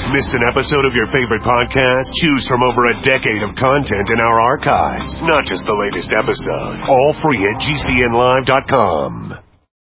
Missed an episode of your favorite podcast? Choose from over a decade of content in our archives. Not just the latest episode. All free at GCNlive.com.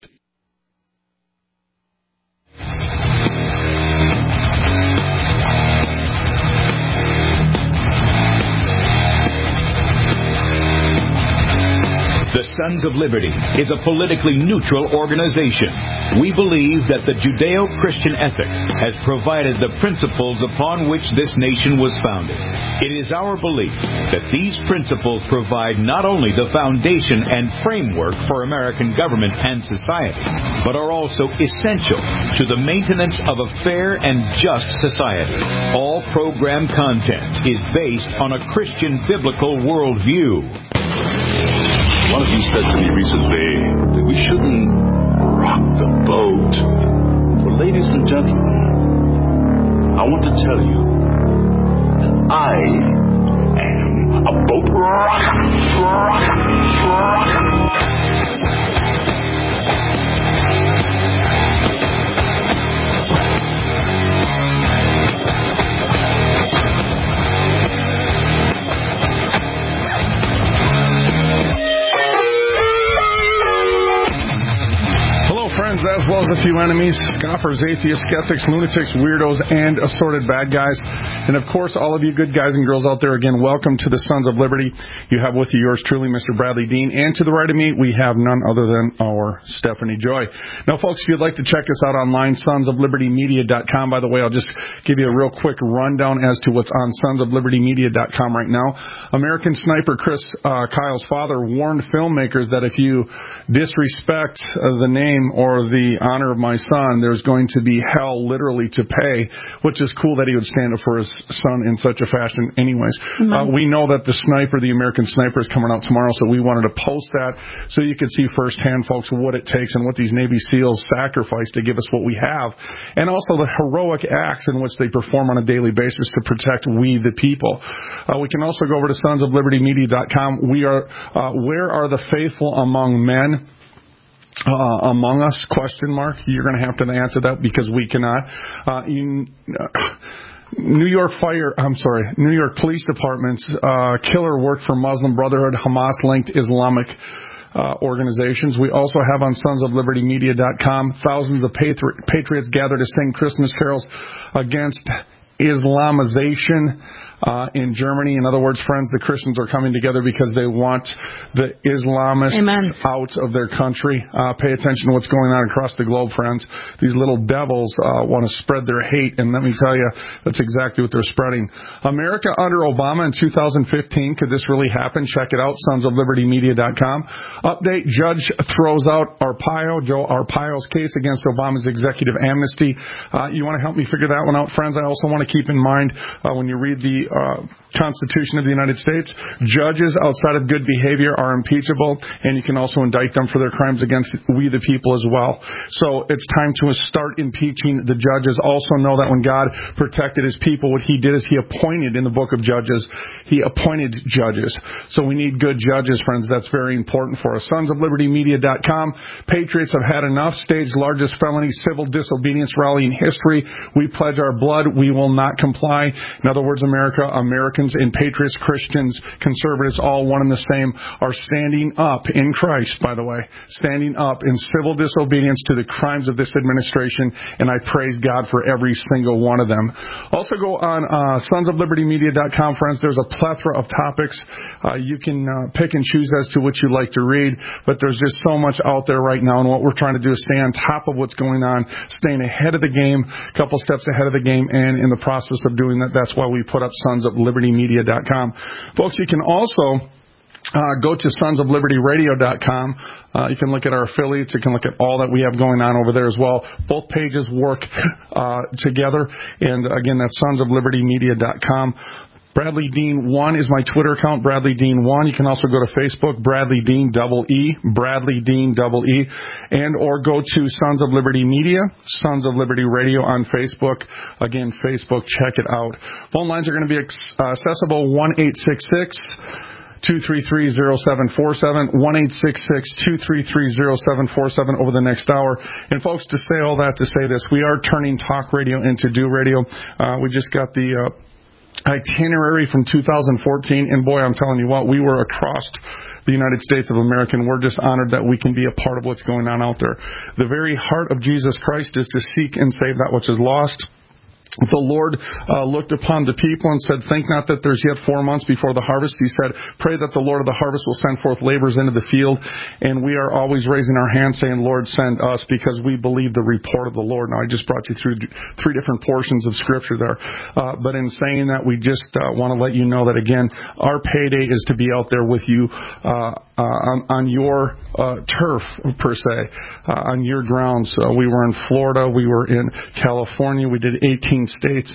The Sons of Liberty is a politically neutral organization. We believe that the Judeo-Christian ethic has provided the principles upon which this nation was founded. It is our belief that these principles provide not only the foundation and framework for American government and society, but are also essential to the maintenance of a fair and just society. All program content is based on a Christian biblical worldview. One of you said to me recently that we shouldn't rock the boat. Well, ladies and gentlemen, I want to tell you that I am a boat rocker. As well as a few enemies, scoffers, atheists, skeptics, lunatics, weirdos, and assorted bad guys. And of course, all of you good guys and girls out there, again, welcome to the Sons of Liberty. You have with you yours truly, Mr. Bradley Dean. And to the right of me, we have none other than our Stephanie Joy. Now, folks, if you'd like to check us out online, sonsoflibertymedia.com. By the way, I'll just give you a real quick rundown as to what's on sonsoflibertymedia.com right now. American sniper Chris Kyle's father warned filmmakers that if you disrespect the name or the honor of my son, there's going to be hell literally to pay, which is cool that he would stand up for his son in such a fashion anyways. We know that the American sniper is coming out tomorrow, so we wanted to post that so you could see firsthand, folks, what it takes and what these Navy SEALs sacrifice to give us what we have, and also the heroic acts in which they perform on a daily basis to protect we the people. We can also go over to sonsoflibertymedia.com. We are where are the faithful among men? Among us, question mark. You're going to have to answer that because we cannot. New York Police Department's killer worked for Muslim Brotherhood, Hamas-linked Islamic organizations. We also have on sonsoflibertymedia.com thousands of patriots gathered to sing Christmas carols against Islamization in Germany. In other words, friends, the Christians are coming together because they want the Islamists out of their country. Pay attention to what's going on across the globe, friends. These little devils want to spread their hate, and let me tell you, that's exactly what they're spreading. America under Obama in 2015. Could this really happen? Check it out, sonsoflibertymedia.com. Update, judge throws out Joe Arpaio's case against Obama's executive amnesty. You want to help me figure that one out, friends? I also want to keep in mind when you read the Constitution of the United States, judges outside of good behavior are impeachable, and you can also indict them for their crimes against we the people as well. So it's time to start impeaching the judges. Also know that when God protected his people, what he did is he appointed in the book of Judges, he appointed judges. So we need good judges, friends. That's very important for us. Sonsoflibertymedia.com. Patriots have had enough. Staged largest felony civil disobedience rally in history. We pledge our blood. We will not comply. In other words, Americans and patriots, Christians, conservatives, all one and the same, are standing up in Christ, by the way, standing up in civil disobedience to the crimes of this administration, and I praise God for every single one of them. Also go on sonsoflibertymedia.com, friends. There's a plethora of topics. You can pick and choose as to what you like to read, but there's just so much out there right now, and what we're trying to do is stay on top of what's going on, staying ahead of the game, a couple steps ahead of the game, and in the process of doing that, that's why we put up sonsoflibertymedia.com. Folks, you can also go to sonsoflibertyradio.com. You can look at our affiliates. You can look at all that we have going on over there as well. Both pages work together. And again, that's sonsoflibertymedia.com. Bradley Dean 1 is my Twitter account, Bradley Dean 1. You can also go to Facebook, Bradley Dean EE, Bradley Dean EE, and or go to Sons of Liberty Media, Sons of Liberty Radio on Facebook. Again, Facebook, check it out. Phone lines are going to be accessible 1-866 233-0747, 1-866-233-0747 over the next hour. And folks, to say all that, to say this, we are turning talk radio into do radio. We just got the itinerary from 2014, and boy, I'm telling you what, we were across the United States of America, and we're just honored that we can be a part of what's going on out there. The very heart of Jesus Christ is to seek and save that which is lost. The Lord looked upon the people and said, think not that there's yet 4 months before the harvest. He said, pray that the Lord of the harvest will send forth laborers into the field. And we are always raising our hands saying, Lord, send us, because we believe the report of the Lord. Now, I just brought you through 3 different portions of Scripture there. But in saying that, we just want to let you know that, again, our payday is to be out there with you on your turf, per se, on your grounds. We were in Florida. We were in California. We did 18 states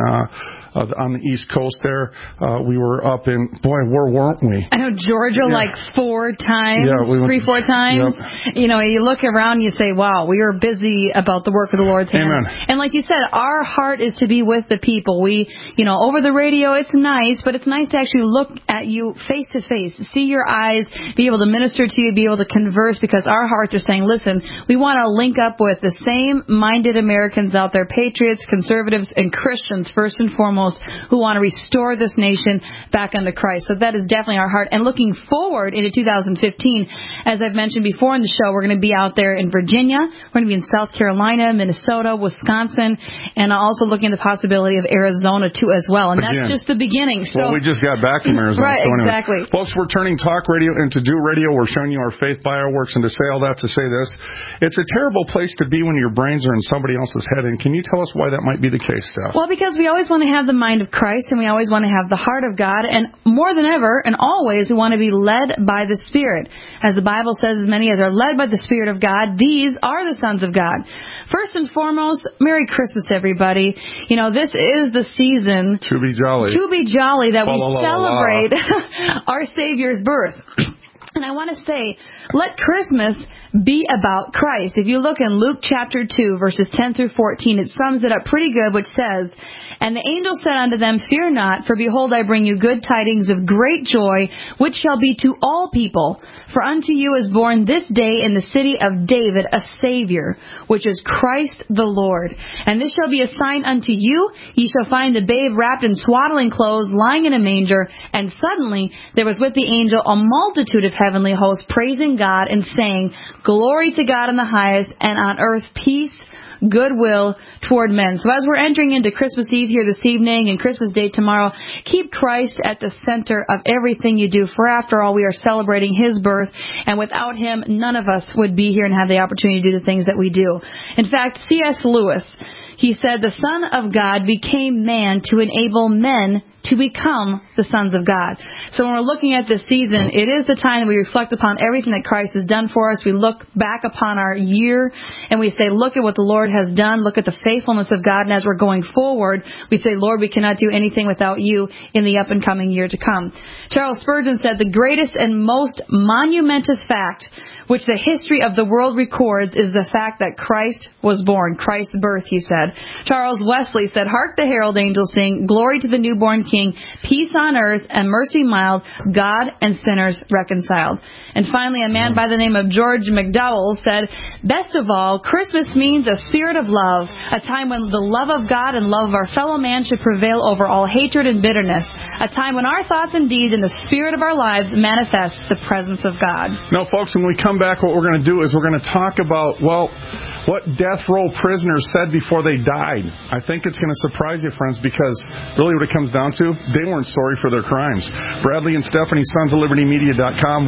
on the East Coast there. We were up in, boy, where weren't we? I know Georgia like 4 times, yeah, 3-4 times. Yep. You know, you look around and you say, wow, we are busy about the work of the Lord's hand. Amen. And like you said, our heart is to be with the people. We, you know, over the radio, it's nice, but it's nice to actually look at you face to face, see your eyes, be able to minister to you, be able to converse, because our hearts are saying, listen, we want to link up with the same-minded Americans out there, patriots, conservatives, and Christians, first and foremost, who want to restore this nation back unto Christ. So that is definitely our heart. And looking forward into 2015, as I've mentioned before in the show, we're going to be out there in Virginia. We're going to be in South Carolina, Minnesota, Wisconsin, and also looking at the possibility of Arizona, too, as well. And that's just the beginning. So, well, we just got back from Arizona. Right, so anyway, exactly. Folks, we're turning talk radio into do radio. We're showing you our faith by our works. And to say all that, to say this, it's a terrible place to be when your brains are in somebody else's head. And can you tell us why that might be the case, Steph? Well, because we always want to have the mind of Christ, and we always want to have the heart of God, and more than ever and always we want to be led by the Spirit. As the Bible says, as many as are led by the Spirit of God, these are the sons of God. First and foremost, Merry Christmas, everybody. You know, this is the season to be jolly. To be jolly, that we celebrate our Savior's birth. And I want to say, let Christmas be about Christ. If you look in Luke chapter 2, verses 10 through 14, it sums it up pretty good, which says, and the angel said unto them, fear not, for behold, I bring you good tidings of great joy, which shall be to all people. For unto you is born this day in the city of David a Savior, which is Christ the Lord. And this shall be a sign unto you. Ye shall find the babe wrapped in swaddling clothes, lying in a manger. And suddenly there was with the angel a multitude of heavenly hosts, praising God and saying, glory to God in the highest, and on earth peace, goodwill toward men. So as we're entering into Christmas Eve here this evening and Christmas Day tomorrow, keep Christ at the center of everything you do. For after all, we are celebrating His birth, and without Him, none of us would be here and have the opportunity to do the things that we do. In fact, C.S. Lewis, he said, the Son of God became man to enable men to become the sons of God. So when we're looking at this season, it is the time that we reflect upon everything that Christ has done for us. We look back upon our year and we say, look at what the Lord has done. Look at the faithfulness of God. And as we're going forward, we say, Lord, we cannot do anything without you in the up and coming year to come. Charles Spurgeon said, the greatest and most monumentous fact which the history of the world records is the fact that Christ was born. Christ's birth, he said. Charles Wesley said, hark the herald angels sing, glory to the newborn King, peace on earth and mercy mild, God and sinners reconciled. And finally, a man by the name of George McDowell said, best of all, Christmas means a spirit of love, a time when the love of God and love of our fellow man should prevail over all hatred and bitterness, a time when our thoughts and deeds and the spirit of our lives manifest the presence of God. Now, folks, when we come back, what we're going to do is we're going to talk about, well, what death row prisoners said before they died. I think it's going to surprise you, friends, because really what it comes down to, they weren't sorry for their crimes. Bradley and Stephanie, Sons of Liberty Media.com,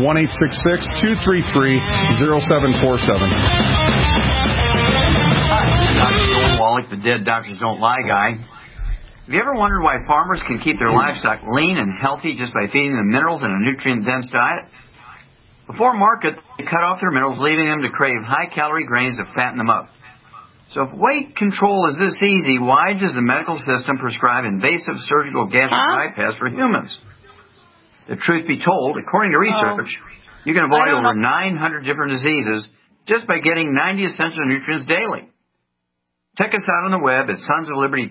1-866-233-0747. Dr. Wallach, the dead doctors don't lie guy. Have you ever wondered why farmers can keep their livestock lean and healthy just by feeding them minerals in a nutrient-dense diet? Before market, they cut off their minerals, leaving them to crave high-calorie grains to fatten them up. So if weight control is this easy, why does the medical system prescribe invasive surgical gastric bypass for humans? The truth be told, according to research, you can avoid over 900 different diseases just by getting 90 essential nutrients daily. Check us out on the web at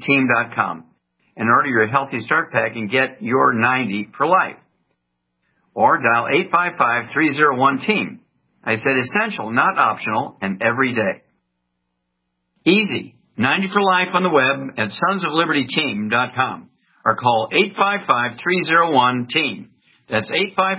sonsoflibertyteam.com and order your Healthy Start Pack and get your 90 for life. or dial 855-301-TEAM. I said essential, not optional, and every day. Easy. 90 for life on the web at sonsoflibertyteam.com or call 855-301-TEAM. That's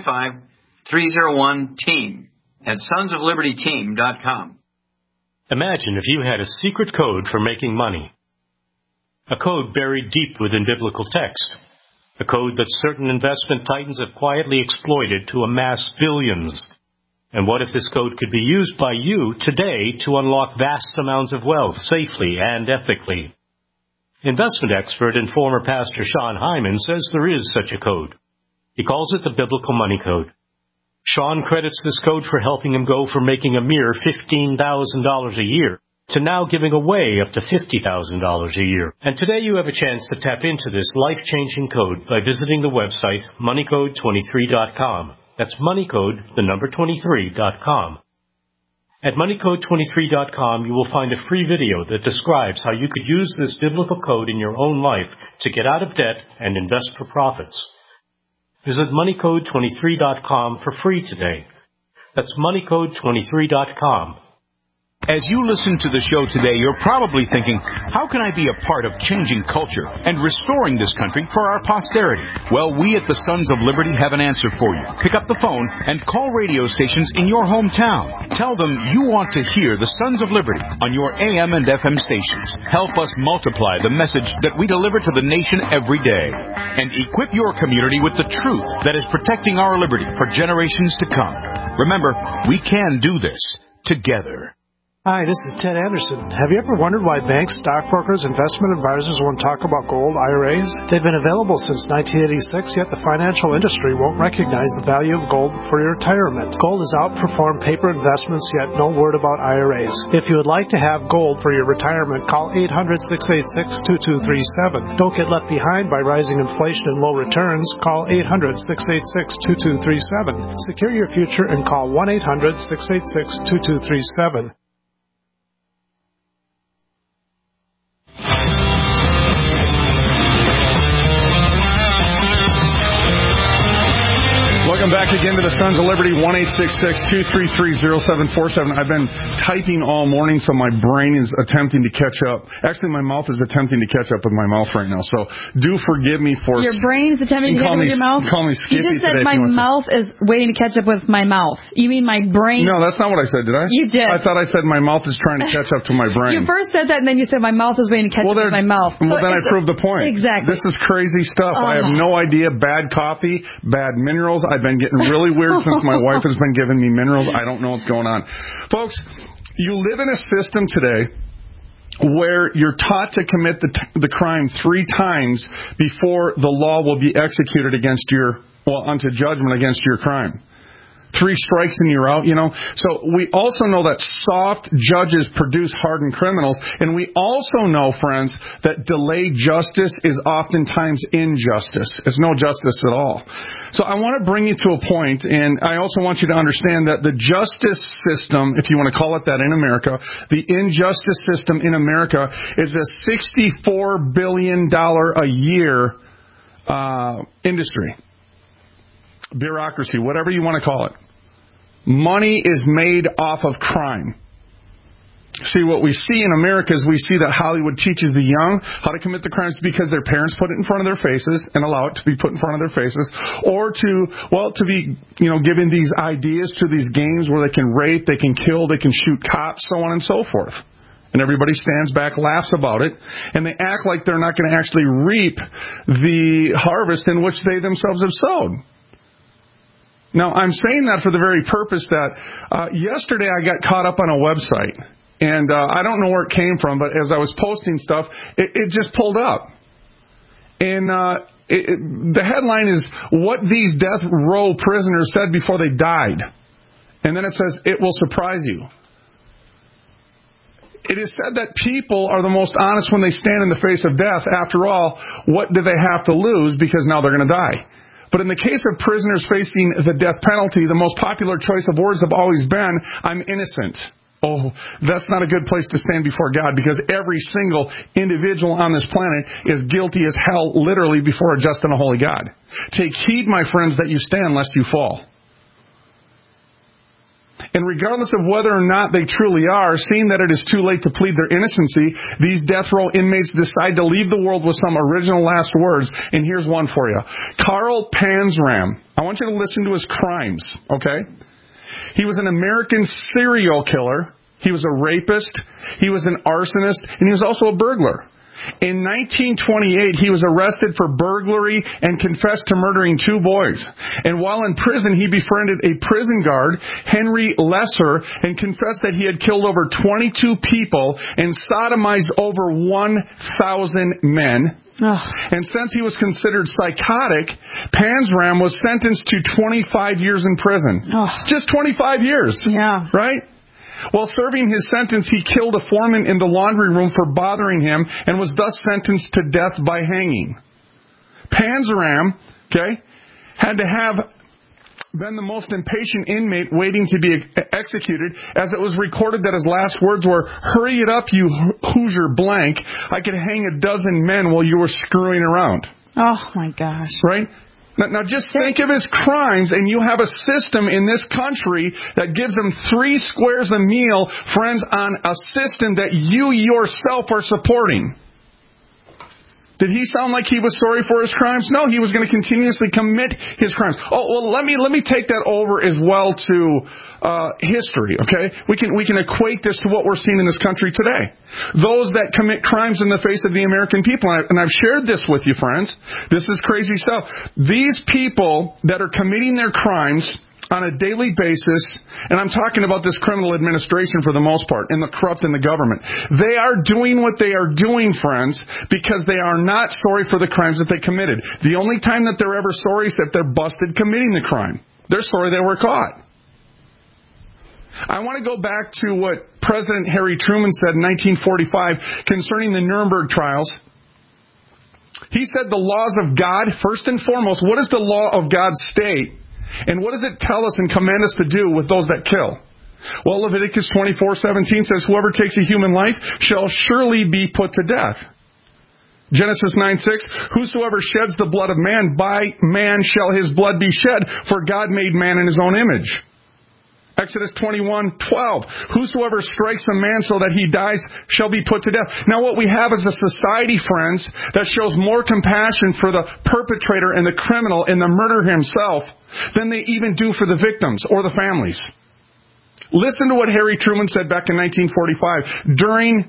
855-301-TEAM at sonsoflibertyteam.com. Imagine if you had a secret code for making money. A code buried deep within biblical text. A code that certain investment titans have quietly exploited to amass billions. And what if this code could be used by you today to unlock vast amounts of wealth safely and ethically? Investment expert and former pastor Sean Hyman says there is such a code. He calls it the Biblical Money Code. Sean credits this code for helping him go from making a mere $15,000 a year to now giving away up to $50,000 a year. And today you have a chance to tap into this life-changing code by visiting the website moneycode23.com. That's moneycode23.com. At moneycode23.com, you will find a free video that describes how you could use this biblical code in your own life to get out of debt and invest for profits. Visit moneycode23.com for free today. That's moneycode23.com. As you listen to the show today, you're probably thinking, how can I be a part of changing culture and restoring this country for our posterity? Well, we at the Sons of Liberty have an answer for you. Pick up the phone and call radio stations in your hometown. Tell them you want to hear the Sons of Liberty on your AM and FM stations. Help us multiply the message that we deliver to the nation every day. And equip your community with the truth that is protecting our liberty for generations to come. Remember, we can do this together. Hi, this is Ted Anderson. Have you ever wondered why banks, stockbrokers, investment advisors won't talk about gold IRAs? They've been available since 1986, yet the financial industry won't recognize the value of gold for your retirement. Gold has outperformed paper investments, yet no word about IRAs. If you would like to have gold for your retirement, call 800-686-2237. Don't get left behind by rising inflation and low returns. Call 800-686-2237. Secure your future and call 1-800-686-2237. Welcome back again to the Sons of Liberty, 1-866-233-0747. I've been typing all morning, so my brain is attempting to catch up. Actually, my mouth is attempting to catch up with my mouth right now, so do forgive me for... Your brain is attempting to catch up with your mouth? Call me Skippy. You just said my mouth is waiting to catch up with my mouth. You mean my brain... No, that's not what I said, did I? You did. I thought I said my mouth is trying to catch up to my brain. You first said that, and then you said my mouth is waiting to catch up with my mouth. Well, then I proved the point. Exactly. This is crazy stuff. I have no idea. Bad coffee, bad minerals. I've been getting really weird since my wife has been giving me minerals. I don't know what's going on. Folks, you live in a system today where you're taught to commit the crime 3 times before the law will be executed against unto judgment against your crime. 3 strikes and you're out, So we also know that soft judges produce hardened criminals. And we also know, friends, that delayed justice is oftentimes injustice. It's no justice at all. So I want to bring you to a point, and I also want you to understand that the justice system, if you want to call it that in America, the injustice system in America is a $64 billion a year industry. Bureaucracy, whatever you want to call it. Money is made off of crime. See, what we see in America is we see that Hollywood teaches the young how to commit the crimes because their parents put it in front of their faces and allow it to be put in front of their faces, or to be, given these ideas to these games where they can rape, they can kill, they can shoot cops, so on and so forth. And everybody stands back, laughs about it, and they act like they're not going to actually reap the harvest in which they themselves have sowed. Now, I'm saying that for the very purpose that yesterday I got caught up on a website, and I don't know where it came from, but as I was posting stuff, it just pulled up. And the headline is, "What These Death Row Prisoners Said Before They Died." And then it says, "It will surprise you." It is said that people are the most honest when they stand in the face of death. After all, what do they have to lose? Because now they're going to die. But in the case of prisoners facing the death penalty, the most popular choice of words have always been, "I'm innocent." Oh, that's not a good place to stand before God, because every single individual on this planet is guilty as hell, literally, before a just and a holy God. Take heed, my friends, that you stand lest you fall. And regardless of whether or not they truly are, seeing that it is too late to plead their innocency, these death row inmates decide to leave the world with some original last words. And here's one for you. Carl Panzram. I want you to listen to his crimes, okay? He was an American serial killer. He was a rapist. He was an arsonist. And he was also a burglar. In 1928, he was arrested for burglary and confessed to murdering 2 boys. And while in prison, he befriended a prison guard, Henry Lesser, and confessed that he had killed over 22 people and sodomized over 1,000 men. And since he was considered psychotic, Panzram was sentenced to 25 years in prison. Just 25 years. Yeah. Right? While serving his sentence, he killed a foreman in the laundry room for bothering him and was thus sentenced to death by hanging. Panzram, had to have been the most impatient inmate waiting to be executed, as it was recorded that his last words were, "Hurry it up, you Hoosier blank. I could hang a dozen men while you were screwing around." Oh, my gosh. Right? Now just think of his crimes, and you have a system in this country that gives him 3 squares a meal, friends, on a system that you yourself are supporting. Did he sound like he was sorry for his crimes? No, he was going to continuously commit his crimes. Oh, well, let me take that over as well to history, okay? We can equate this to what we're seeing in this country today. Those that commit crimes in the face of the American people, and I've shared this with you, friends. This is crazy stuff. These people that are committing their crimes on a daily basis, and I'm talking about this criminal administration for the most part, and the corrupt in the government. They are doing what they are doing, friends, because they are not sorry for the crimes that they committed. The only time that they're ever sorry is if they're busted committing the crime. They're sorry they were caught. I want to go back to what President Harry Truman said in 1945 concerning the Nuremberg trials. He said the laws of God, first and foremost, what does the law of God state? And what does it tell us and command us to do with those that kill? Well, Leviticus 24:17 says, "Whoever takes a human life shall surely be put to death." Genesis 9:6, "Whosoever sheds the blood of man, by man shall his blood be shed, for God made man in his own image." Exodus 21:12, "Whosoever strikes a man so that he dies shall be put to death." Now what we have is a society, friends, that shows more compassion for the perpetrator and the criminal and the murderer himself than they even do for the victims or the families. Listen to what Harry Truman said back in 1945 during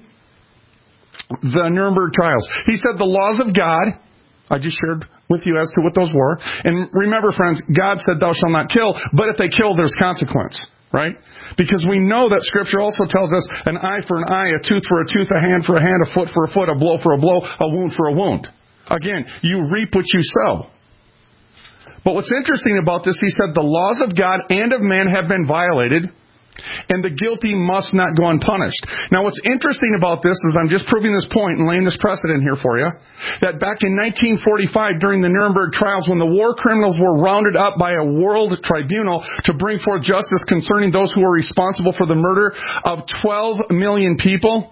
the Nuremberg trials. He said the laws of God, I just shared with you as to what those were. And remember, friends, God said thou shalt not kill, but if they kill, there's consequence. Right? Because we know that Scripture also tells us an eye for an eye, a tooth for a tooth, a hand for a hand, a foot for a foot, a blow for a blow, a wound for a wound. Again, you reap what you sow. But what's interesting about this, he said the laws of God and of man have been violated, and the guilty must not go unpunished. Now what's interesting about this is I'm just proving this point and laying this precedent here for you, that back in 1945 during the Nuremberg trials, when the war criminals were rounded up by a world tribunal to bring forth justice concerning those who were responsible for the murder of 12 million people,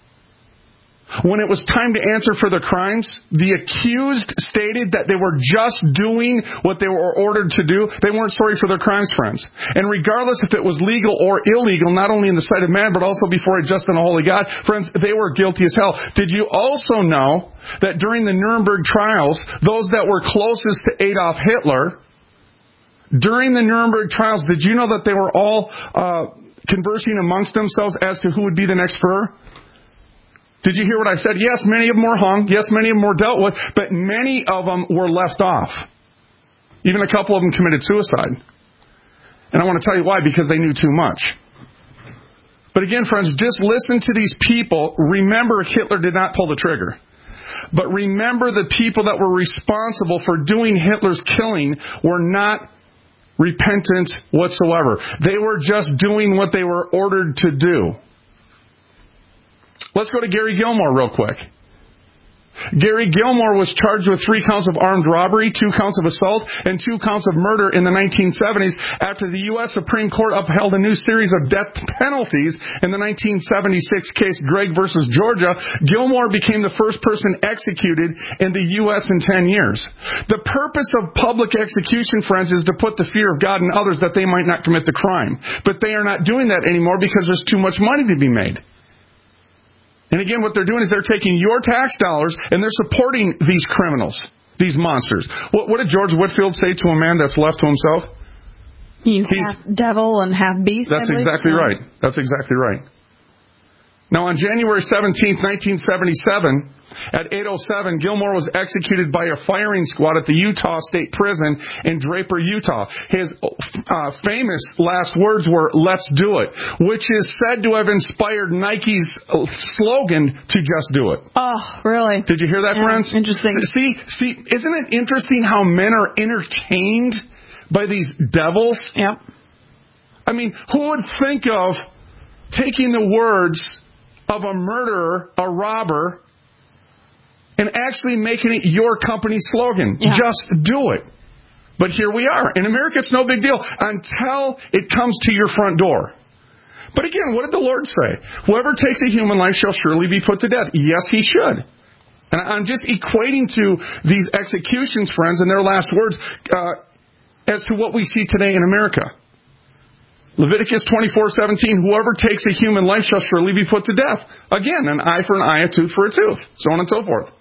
when it was time to answer for their crimes, the accused stated that they were just doing what they were ordered to do. They weren't sorry for their crimes, friends. And regardless if it was legal or illegal, not only in the sight of man, but also before a just and a holy God, friends, they were guilty as hell. Did you also know that during the Nuremberg trials, those that were closest to Adolf Hitler, during the Nuremberg trials, did you know that they were all conversing amongst themselves as to who would be the next Führer? Did you hear what I said? Yes, many of them were hung. Yes, many of them were dealt with. But many of them were left off. Even a couple of them committed suicide. And I want to tell you why. Because they knew too much. But again, friends, just listen to these people. Remember, Hitler did not pull the trigger. But remember, the people that were responsible for doing Hitler's killing were not repentant whatsoever. They were just doing what they were ordered to do. Let's go to Gary Gilmore real quick. Gary Gilmore was charged with 3 counts of armed robbery, 2 counts of assault, and 2 counts of murder in the 1970s after the U.S. Supreme Court upheld a new series of death penalties in the 1976 case Gregg versus Georgia. Gilmore became the first person executed in the U.S. in 10 years. The purpose of public execution, friends, is to put the fear of God in others that they might not commit the crime. But they are not doing that anymore because there's too much money to be made. And again, what they're doing is they're taking your tax dollars and they're supporting these criminals, these monsters. What did George Whitefield say to a man that's left to himself? He's half devil and half beast. That's exactly right. That's exactly right. Now, on January 17th, 1977, at 8:07, Gilmore was executed by a firing squad at the Utah State Prison in Draper, Utah. His famous last words were, "Let's do it," which is said to have inspired Nike's slogan to just do it. Oh, really? Did you hear that, friends? Interesting. See, isn't it interesting how men are entertained by these devils? Yep. I mean, who would think of taking the words of a murderer, a robber, and actually making it your company slogan? Yeah. Just do it. But here we are. In America, it's no big deal until it comes to your front door. But again, what did the Lord say? Whoever takes a human life shall surely be put to death. Yes, he should. And I'm just equating to these executions, friends, and their last words as to what we see today in America. Leviticus 24:17, whoever takes a human life shall surely be put to death. Again, an eye for an eye, a tooth for a tooth, so on and so forth.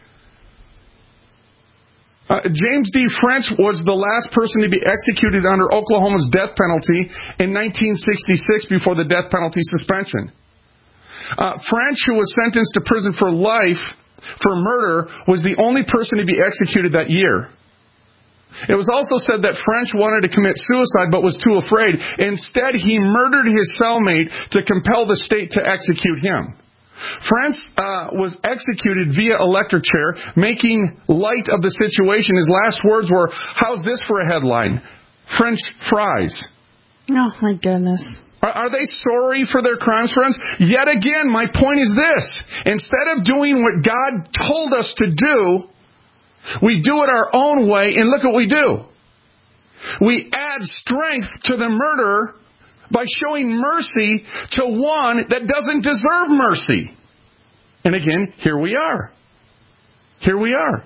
James D. French was the last person to be executed under Oklahoma's death penalty in 1966 before the death penalty suspension. French, who was sentenced to prison for life for murder, was the only person to be executed that year. It was also said that French wanted to commit suicide but was too afraid. Instead, he murdered his cellmate to compel the state to execute him. French was executed via electric chair, making light of the situation. His last words were, "How's this for a headline? French fries." Oh, my goodness. Are they sorry for their crimes, friends? Yet again, my point is this. Instead of doing what God told us to do, we do it our own way, and look what we do. We add strength to the murderer by showing mercy to one that doesn't deserve mercy. And again, here we are. Here we are.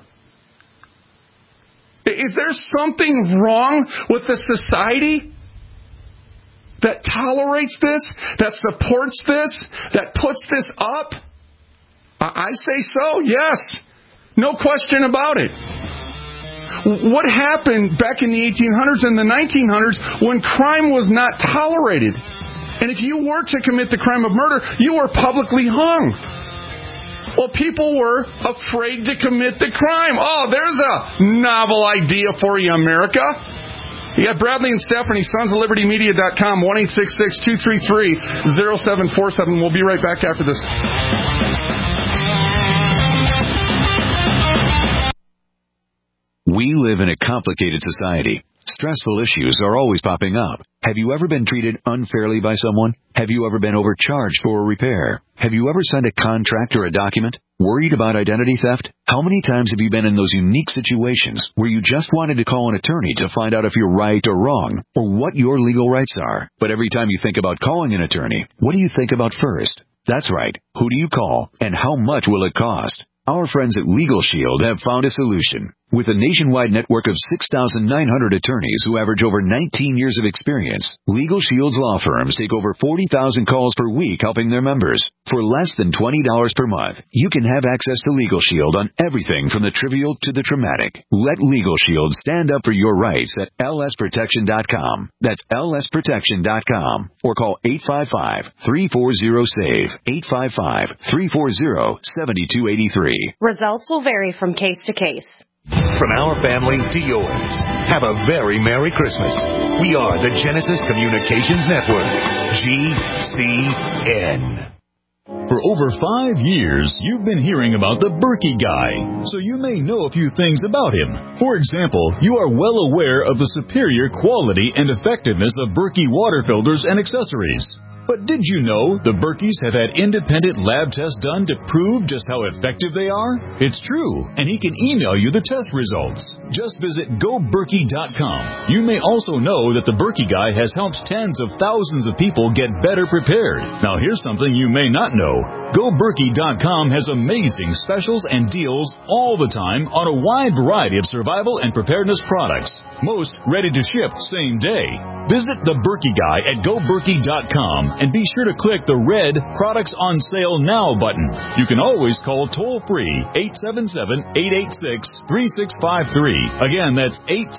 Is there something wrong with the society that tolerates this, that supports this, that puts this up? I say so, yes. No question about it. What happened back in the 1800s and the 1900s when crime was not tolerated? And if you were to commit the crime of murder, you were publicly hung. Well, people were afraid to commit the crime. Oh, there's a novel idea for you, America. You got Bradley and Stephanie, sonsoflibertymedia.com, 1-866-233-0747. We'll be right back after this. We live in a complicated society. Stressful issues are always popping up. Have you ever been treated unfairly by someone? Have you ever been overcharged for a repair? Have you ever signed a contract or a document? Worried about identity theft? How many times have you been in those unique situations where you just wanted to call an attorney to find out if you're right or wrong, or what your legal rights are? But every time you think about calling an attorney, what do you think about first? That's right. Who do you call, and how much will it cost? Our friends at Legal Shield have found a solution. With a nationwide network of 6,900 attorneys who average over 19 years of experience, Legal Shield's law firms take over 40,000 calls per week helping their members. For less than $20 per month, you can have access to Legal Shield on everything from the trivial to the traumatic. Let Legal Shield stand up for your rights at lsprotection.com. That's lsprotection.com. Or call 855-340-SAVE, 855-340-7283. Results will vary from case to case. From our family to yours, have a very Merry Christmas. We are the Genesis Communications Network, GCN. For over 5 years, you've been hearing about the Berkey Guy, so you may know a few things about him. For example, you are well aware of the superior quality and effectiveness of Berkey water filters and accessories. But did you know the Berkeys have had independent lab tests done to prove just how effective they are? It's true, and he can email you the test results. Just visit GoBerkey.com. You may also know that the Berkey Guy has helped tens of thousands of people get better prepared. Now here's something you may not know. GoBerkey.com has amazing specials and deals all the time on a wide variety of survival and preparedness products. Most ready to ship same day. Visit the Berkey Guy at GoBerkey.com and be sure to click the red Products on Sale Now button. You can always call toll-free 877-886-3653. Again, that's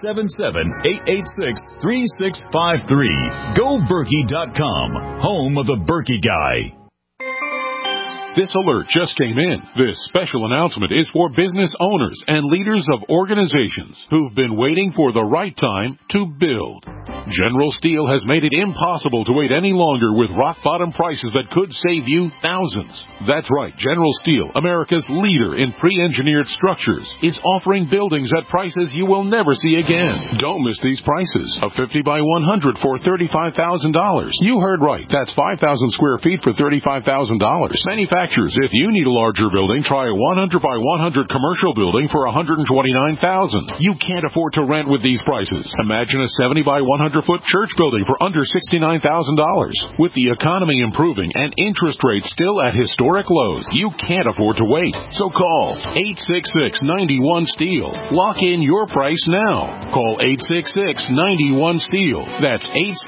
877-886-3653. GoBerkey.com, home of the Berkey Guy. This alert just came in. This special announcement is for business owners and leaders of organizations who've been waiting for the right time to build. General Steel has made it impossible to wait any longer with rock-bottom prices that could save you thousands. That's right, General Steel, America's leader in pre-engineered structures, is offering buildings at prices you will never see again. Don't miss these prices. A 50 by 100 for $35,000. You heard right. That's 5,000 square feet for $35,000. Manufacturers, if you need a larger building, try a 100 by 100 commercial building for $129,000. You can't afford to rent with these prices. Imagine a 70 by 100-foot church building for under $69,000. With the economy improving and interest rates still at historic lows, you can't afford to wait. So call 866-91-STEEL. Lock in your price now. Call 866-91-STEEL. That's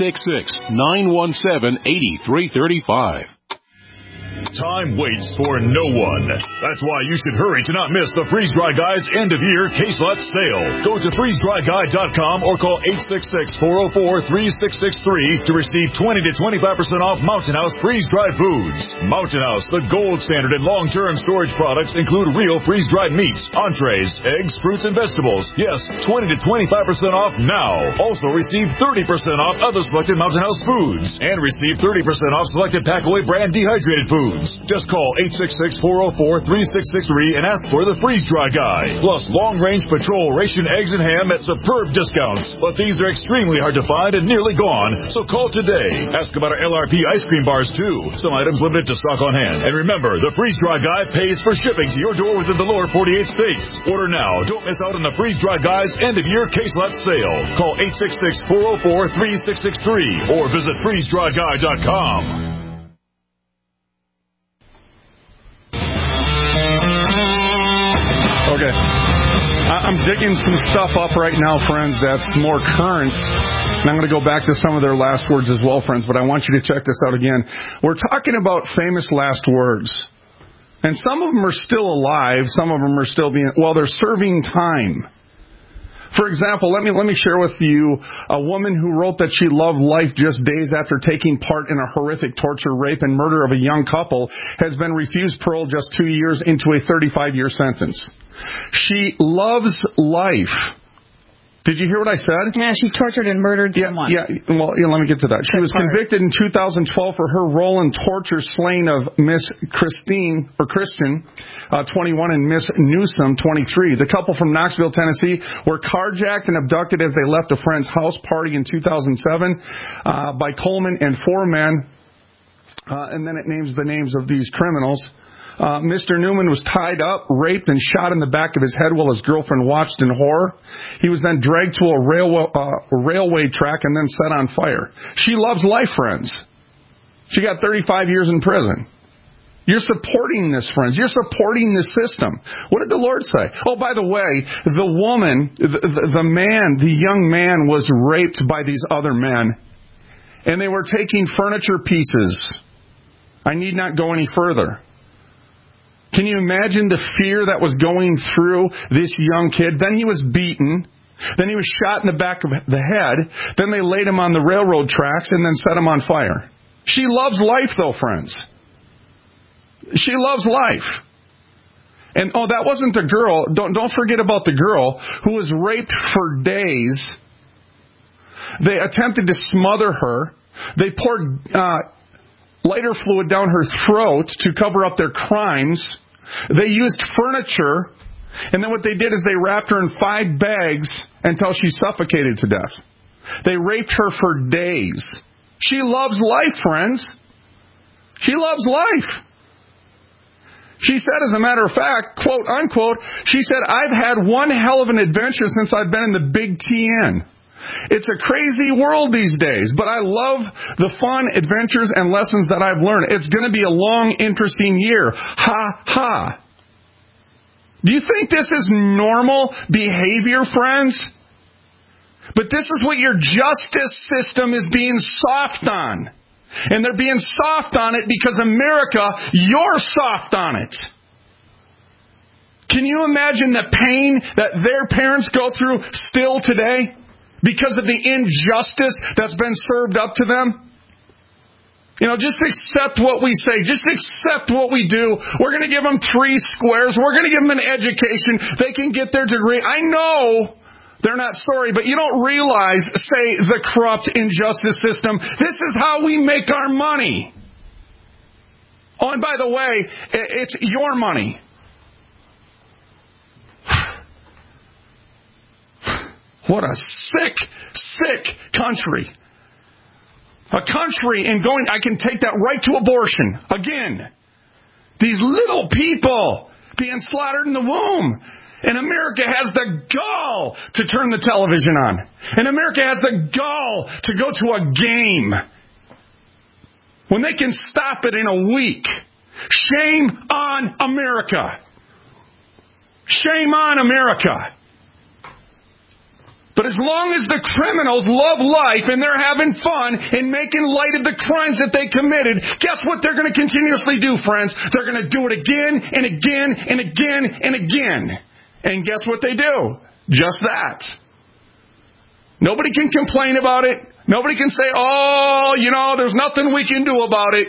866-917-8335. Time waits for no one. That's why you should hurry to not miss the Freeze Dry Guy's end-of-year case lot sale. Go to freezedryguy.com or call 866-404-3663 to receive 20 to 25% off Mountain House freeze-dried foods. Mountain House, the gold standard in long-term storage products, include real freeze-dried meats, entrees, eggs, fruits, and vegetables. Yes, 20 to 25% off now. Also receive 30% off other selected Mountain House foods and receive 30% off selected Packaway brand dehydrated foods. Just call 866-404-3663 and ask for the Freeze Dry Guy. Plus long-range patrol ration eggs and ham at superb discounts. But these are extremely hard to find and nearly gone, so call today. Ask about our LRP ice cream bars, too. Some items limited to stock on hand. And remember, the Freeze Dry Guy pays for shipping to your door within the lower 48 states. Order now. Don't miss out on the Freeze Dry Guy's end-of-year case lot sale. Call 866-404-3663 or visit freezedryguy.com. Okay. I'm digging some stuff up right now, friends, that's more current. And I'm going to go back to some of their last words as well, friends, but I want you to check this out again. We're talking about famous last words. And some of them are still alive. Some of them are still they're serving time. For example, let me share with you a woman who wrote that she loved life just days after taking part in a horrific torture, rape, and murder of a young couple has been refused parole just 2 years into a 35-year sentence. She loves life. Did you hear what I said? Yeah, she tortured and murdered someone. Let me get to that. She was convicted in 2012 for her role in torture slaying of Miss Christian, 21, and Miss Newsom, 23. The couple from Knoxville, Tennessee, were carjacked and abducted as they left a friend's house party in 2007 by Coleman and 4 men. And then it names the names of these criminals. Mr. Newman was tied up, raped, and shot in the back of his head while his girlfriend watched in horror. He was then dragged to a railway track and then set on fire. She loves life, friends. She got 35 years in prison. You're supporting this, friends. You're supporting the system. What did the Lord say? Oh, by the way, the woman, the young man was raped by these other men. And they were taking furniture pieces. I need not go any further. Can you imagine the fear that was going through this young kid? Then he was beaten. Then he was shot in the back of the head. Then they laid him on the railroad tracks and then set him on fire. She loves life, though, friends. She loves life. And, that wasn't the girl. Don't forget about the girl who was raped for days. They attempted to smother her. They poured lighter fluid down her throat to cover up their crimes. They used furniture, and then what they did is they wrapped her in 5 bags until she suffocated to death. They raped her for days. She loves life, friends. She loves life. She said, as a matter of fact, quote, unquote, she said, I've had one hell of an adventure since I've been in the Big TN. It's a crazy world these days, but I love the fun, adventures, and lessons that I've learned. It's going to be a long, interesting year. Ha, ha. Do you think this is normal behavior, friends? But this is what your justice system is being soft on. And they're being soft on it because America, you're soft on it. Can you imagine the pain that their parents go through still today because of the injustice that's been served up to them? You know, just accept what we say. Just accept what we do. We're going to give them 3 squares. We're going to give them an education. They can get their degree. I know they're not sorry, but you don't realize, say, the corrupt injustice system. This is how we make our money. Oh, and by the way, it's your money. What a sick, sick country. A country and going, I can take that right to abortion. Again, these little people being slaughtered in the womb. And America has the gall to turn the television on. And America has the gall to go to a game when they can stop it in a week. Shame on America. Shame on America. But as long as the criminals love life and they're having fun and making light of the crimes that they committed, guess what they're going to continuously do, friends? They're going to do it again and again and again and again. And guess what they do? Just that. Nobody can complain about it. Nobody can say, oh, you know, there's nothing we can do about it.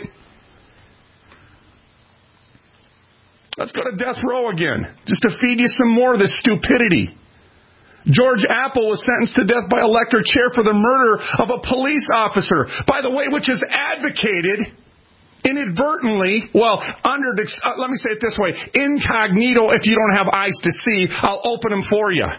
Let's go to death row again, just to feed you some more of this stupidity. George Apple was sentenced to death by electric chair for the murder of a police officer, by the way, which is advocated inadvertently, let me say it this way, incognito. If you don't have eyes to see, I'll open them for you.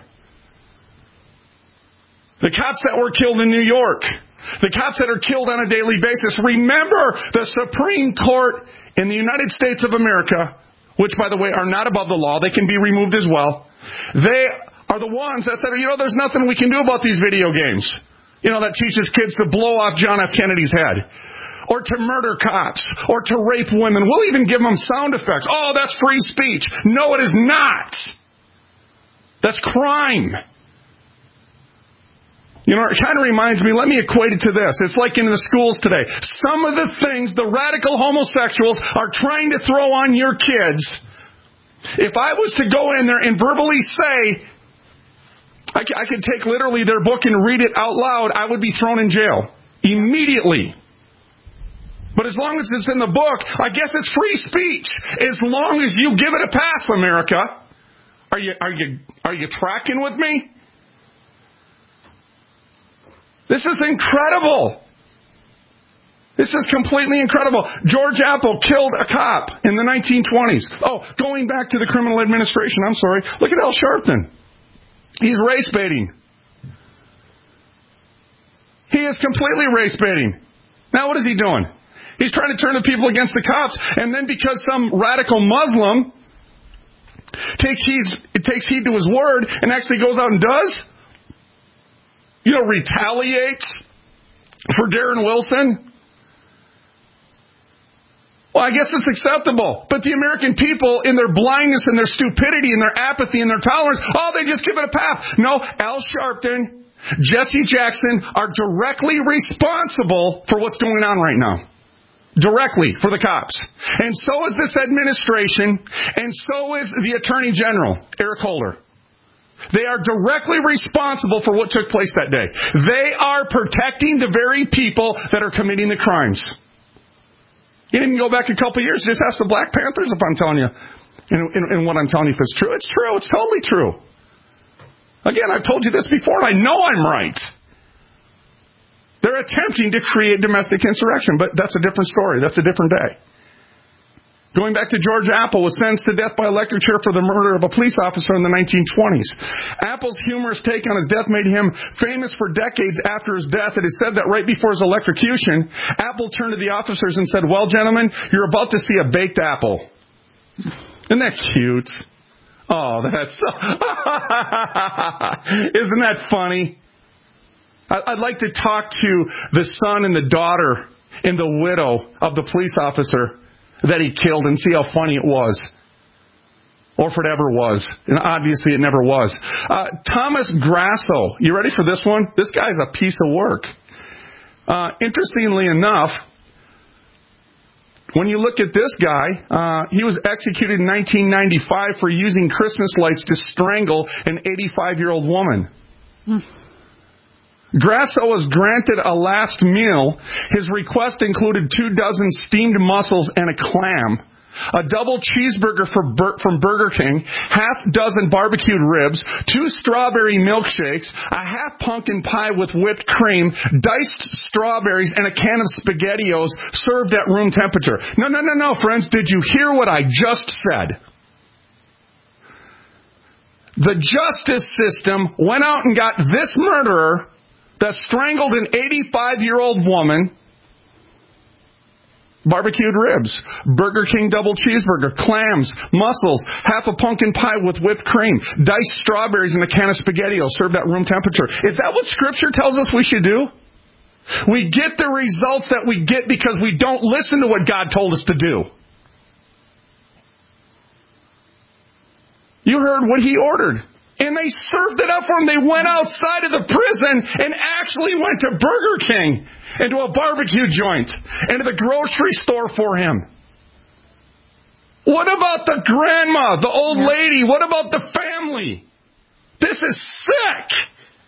The cops that were killed in New York, the cops that are killed on a daily basis. Remember, the Supreme Court in the United States of America, which, by the way, are not above the law. They can be removed as well. They are the ones that said, you know, there's nothing we can do about these video games. You know, that teaches kids to blow off John F. Kennedy's head. Or to murder cops. Or to rape women. We'll even give them sound effects. Oh, that's free speech. No, it is not. That's crime. You know, it kind of reminds me, let me equate it to this. It's like in the schools today. Some of the things the radical homosexuals are trying to throw on your kids, if I was to go in there and verbally say, I could take literally their book and read it out loud, I would be thrown in jail immediately. But as long as it's in the book, I guess it's free speech. As long as you give it a pass, America. Are you tracking with me? This is incredible. This is completely incredible. George Apple killed a cop in the 1920s. Oh, going back to the criminal administration, I'm sorry. Look at Al Sharpton. He's race baiting. He is completely race baiting. Now what is he doing? He's trying to turn the people against the cops, and then because some radical Muslim takes heed to his word and actually goes out and does, retaliates for Darren Wilson. Well, I guess it's acceptable. But the American people, in their blindness and their stupidity and their apathy and their tolerance, they just give it a pass. No, Al Sharpton, Jesse Jackson are directly responsible for what's going on right now. Directly for the cops. And so is this administration, and so is the Attorney General, Eric Holder. They are directly responsible for what took place that day. They are protecting the very people that are committing the crimes. You didn't go back a couple of years. Just ask the Black Panthers if I'm telling you. And what I'm telling you, if it's true. It's true. It's totally true. Again, I've told you this before, and I know I'm right. They're attempting to create domestic insurrection, but that's a different story. That's a different day. Going back to George Apple, was sentenced to death by electric chair for the murder of a police officer in the 1920s. Apple's humorous take on his death made him famous for decades after his death. It is said that right before his electrocution, Apple turned to the officers and said, "Well, gentlemen, you're about to see a baked apple." Isn't that cute? Oh, that's so... Isn't that funny? I'd like to talk to the son and the daughter and the widow of the police officer that he killed and see how funny it was. Or if it ever was. And obviously it never was. Thomas Grasso. You ready for this one? This guy's a piece of work. Interestingly enough, when you look at this guy, he was executed in 1995 for using Christmas lights to strangle an 85-year-old woman. Grasso was granted a last meal. His request included 24 steamed mussels and a clam, a double cheeseburger from Burger King, half dozen barbecued ribs, 2 strawberry milkshakes, a half pumpkin pie with whipped cream, diced strawberries, and a can of SpaghettiOs served at room temperature. No, friends. Did you hear what I just said? The justice system went out and got this murderer that strangled an 85-year-old woman, barbecued ribs, Burger King double cheeseburger, clams, mussels, half a pumpkin pie with whipped cream, diced strawberries, and a can of SpaghettiOs served at room temperature. Is that what Scripture tells us we should do? We get the results that we get because we don't listen to what God told us to do. You heard what He ordered. And they served it up for him. They went outside of the prison and actually went to Burger King and to a barbecue joint and to the grocery store for him. What about the grandma, the old lady? What about the family? This is sick.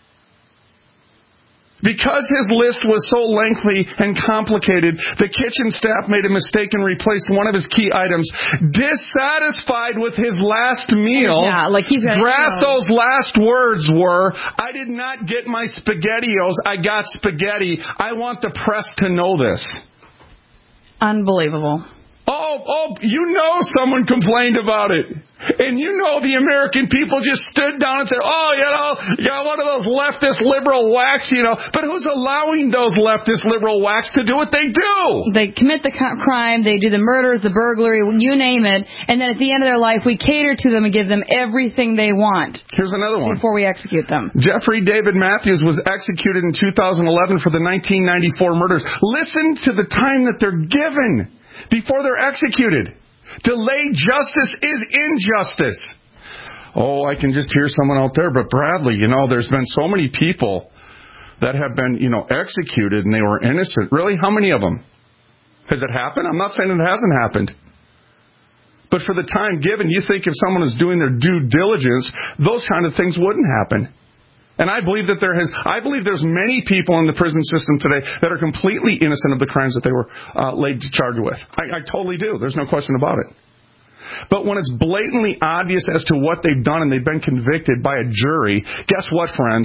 Because his list was so lengthy and complicated, the kitchen staff made a mistake and replaced one of his key items. Dissatisfied with his last meal, Grasso's last words were, "I did not get my SpaghettiOs, I got spaghetti. I want the press to know this." Unbelievable. Oh, you know someone complained about it. And you know the American people just stood down and said, you got one of those leftist liberal whacks, But who's allowing those leftist liberal whacks to do what they do? They commit the crime, they do the murders, the burglary, you name it, and then at the end of their life, we cater to them and give them everything they want. Here's another one. Before we execute them. Jeffrey David Matthews was executed in 2011 for the 1994 murders. Listen to the time that they're given before they're executed. Delayed justice is injustice. Oh, I can just hear someone out there, but Bradley, there's been so many people that have been, executed and they were innocent. Really? How many of them? Has it happened? I'm not saying it hasn't happened. But for the time given, you think if someone is doing their due diligence, those kind of things wouldn't happen. And I believe that there's many people in the prison system today that are completely innocent of the crimes that they were laid to charge with. I totally do. There's no question about it. But when it's blatantly obvious as to what they've done and they've been convicted by a jury, guess what, friends?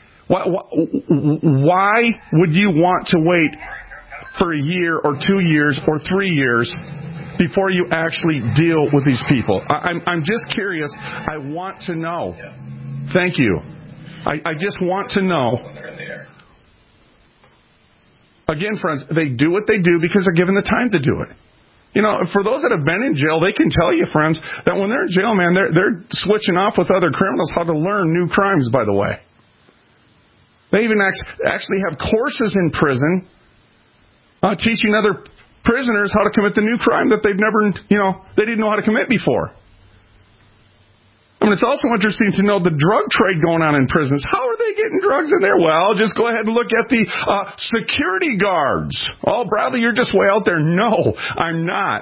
Why would you want to wait for a year or 2 years or 3 years before you actually deal with these people? I'm just curious. I want to know. Thank you. I just want to know. Again, friends, they do what they do because they're given the time to do it. For those that have been in jail, they can tell you, friends, that when they're in jail, man, they're switching off with other criminals how to learn new crimes, by the way. They even actually have courses in prison teaching other prisoners how to commit the new crime that they've never, they didn't know how to commit before. It's also interesting to know the drug trade going on in prisons. How are they getting drugs in there? Well, just go ahead and look at the security guards. Oh, Bradley, you're just way out there. No, I'm not.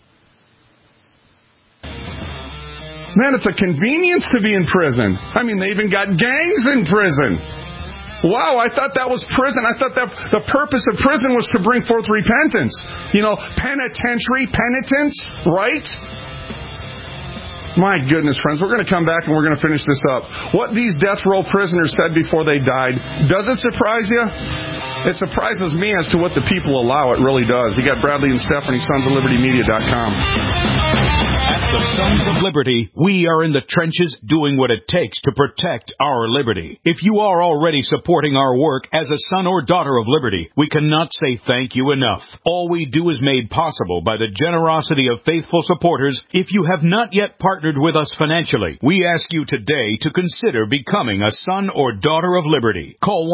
Man, it's a convenience to be in prison. They even got gangs in prison. Wow, I thought that was prison. I thought that the purpose of prison was to bring forth repentance. Penitentiary, penitence, right? My goodness, friends, we're going to come back and we're going to finish this up. What these death row prisoners said before they died, does it surprise you? It surprises me as to what the people allow. It really does. You got Bradley and Stephanie, sonsoflibertymedia.com. At the Sons of Liberty, we are in the trenches doing what it takes to protect our liberty. If you are already supporting our work as a son or daughter of liberty, we cannot say thank you enough. All we do is made possible by the generosity of faithful supporters. If you have not yet partnered with us financially, we ask you today to consider becoming a son or daughter of liberty. Call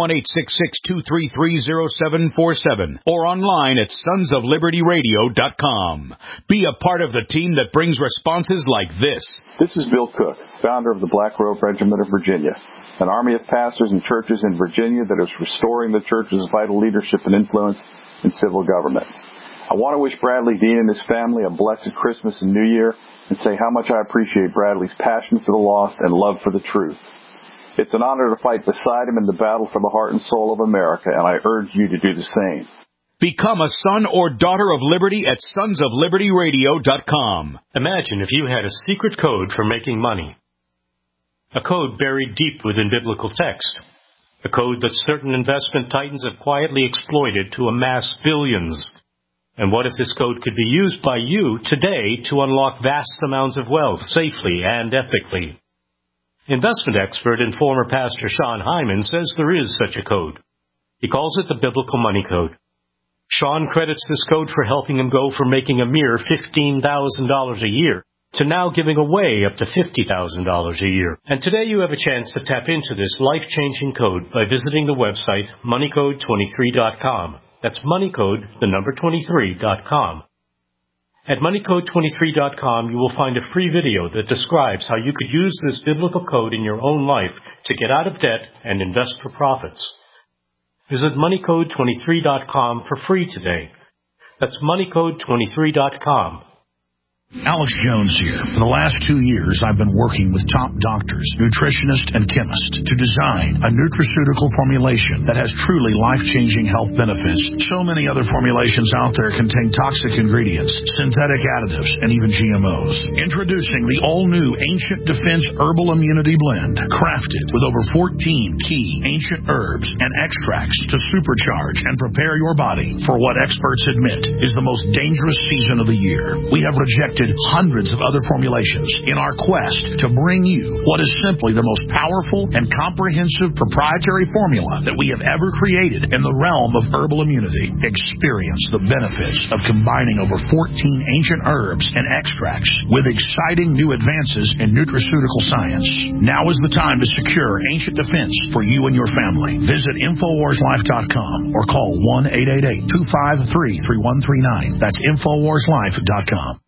1-866-233-0747 or online at sonsoflibertyradio.com. Be a part of the team that brings responses like this. This is Bill Cook, founder of the Black Robe Regiment of Virginia, an army of pastors and churches in Virginia that is restoring the church's vital leadership and influence in civil government. I want to wish Bradley Dean and his family a blessed Christmas and New Year and say how much I appreciate Bradley's passion for the lost and love for the truth. It's an honor to fight beside him in the battle for the heart and soul of America, and I urge you to do the same. Become a son or daughter of liberty at sonsoflibertyradio.com. Imagine if you had a secret code for making money. A code buried deep within biblical text. A code that certain investment titans have quietly exploited to amass billions. And what if this code could be used by you today to unlock vast amounts of wealth safely and ethically? Investment expert and former pastor Sean Hyman says there is such a code. He calls it the Biblical Money Code. Sean credits this code for helping him go from making a mere $15,000 a year to now giving away up to $50,000 a year. And today you have a chance to tap into this life-changing code by visiting the website moneycode23.com. That's moneycode, the number 23.com. At moneycode23.com, you will find a free video that describes how you could use this biblical code in your own life to get out of debt and invest for profits. Visit moneycode23.com for free today. That's moneycode23.com. Alex Jones here. For the last 2 years, I've been working with top doctors, nutritionists, and chemists to design a nutraceutical formulation that has truly life-changing health benefits. So many other formulations out there contain toxic ingredients, synthetic additives, and even GMOs. Introducing the all-new Ancient Defense Herbal Immunity Blend, crafted with over 14 key ancient herbs and extracts to supercharge and prepare your body for what experts admit is the most dangerous season of the year. We have rejected hundreds of other formulations in our quest to bring you what is simply the most powerful and comprehensive proprietary formula that we have ever created in the realm of herbal immunity. Experience the benefits of combining over 14 ancient herbs and extracts with exciting new advances in nutraceutical science. Now is the time to secure Ancient Defense for you and your family. Visit InfoWarsLife.com or call 1-888-253-3139. That's InfoWarsLife.com.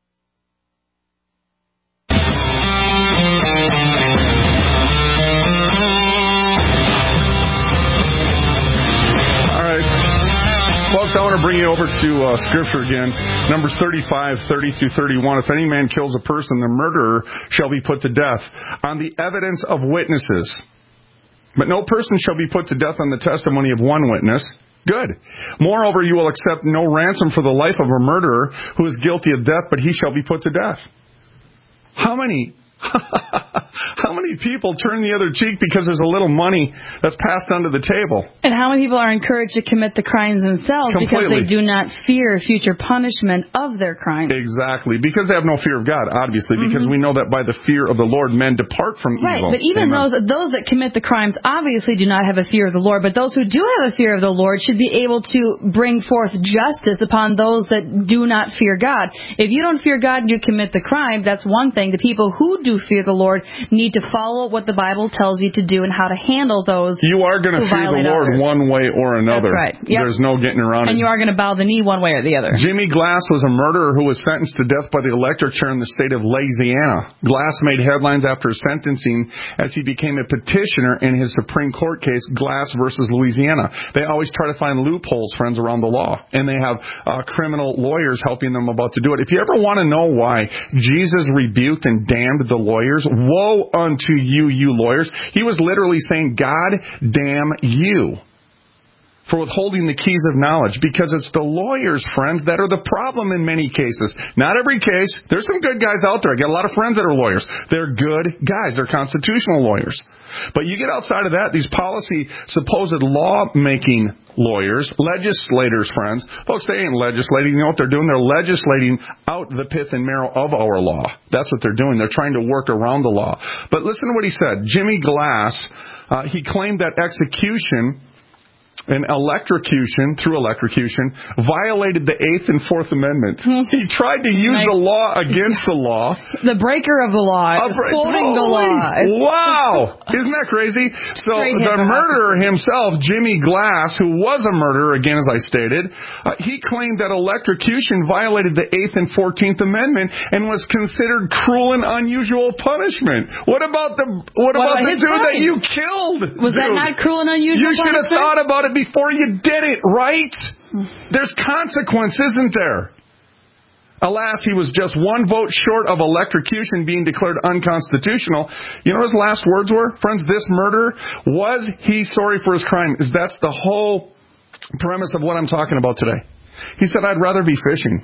Folks, I want to bring you over to Scripture again. Numbers 35, 30 through 31. If any man kills a person, the murderer shall be put to death on the evidence of witnesses. But no person shall be put to death on the testimony of one witness. Good. Moreover, you will accept no ransom for the life of a murderer who is guilty of death, but he shall be put to death. How many people turn the other cheek because there's a little money that's passed under the table? And how many people are encouraged to commit the crimes themselves because they do not fear future punishment of their crimes? Exactly. Because they have no fear of God, obviously, because we know that by the fear of the Lord, men depart from evil. Right, but even those that commit the crimes obviously do not have a fear of the Lord, but those who do have a fear of the Lord should be able to bring forth justice upon those that do not fear God. If you don't fear God and you commit the crime, that's one thing. The people who do fear the Lord need to follow what the Bible tells you to do and how to handle those. You are going to fear the Lord one way or another. That's right. Yep. There's no getting around it. And you are going to bow the knee one way or the other. Jimmy Glass was a murderer who was sentenced to death by the electric chair in the state of Louisiana. Glass made headlines after sentencing as he became a petitioner in his Supreme Court case, Glass versus Louisiana. They always try to find loopholes, friends, around the law. And they have criminal lawyers helping them about to do it. If you ever want to know why Jesus rebuked and damned the lawyers, woe unto you, you lawyers. He was literally saying, God damn you. for withholding the keys of knowledge, because it's the lawyers, friends, that are the problem in many cases. Not every case. There's some good guys out there. I got a lot of friends that are lawyers. They're good guys. They're constitutional lawyers. But you get outside of that, these policy, supposed law-making lawyers, legislators, friends. Folks, they ain't legislating. You know what they're doing? They're legislating out the pith and marrow of our law. That's what they're doing. They're trying to work around the law. But listen to what he said. Jimmy Glass, he claimed that execution and through electrocution, violated the 8th and 4th Amendments. He tried to use the law against the law. The breaker of the law. Quoting the law. Wow! Isn't that crazy? So the murderer himself, Jimmy Glass, who was a murderer, again, as I stated, he claimed that electrocution violated the 8th and 14th Amendment and was considered cruel and unusual punishment. What about the dude that you killed? Was that not cruel and unusual punishment? You should have thought about it before you did it, right? There's consequence, isn't there? Alas, he was just one vote short of electrocution being declared unconstitutional. You know what his last words were? Friends, this murder, was he sorry for his crime? That's the whole premise of what I'm talking about today. He said, I'd rather be fishing.